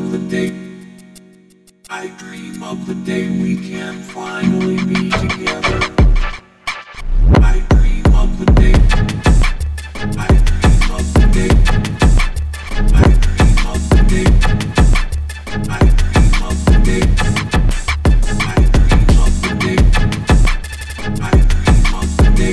of the day. I dream of the day we can finally be together. I dream of the day. I dream of the day. I dream of the day. I dream of the day. I dream of the day. I dream of the day.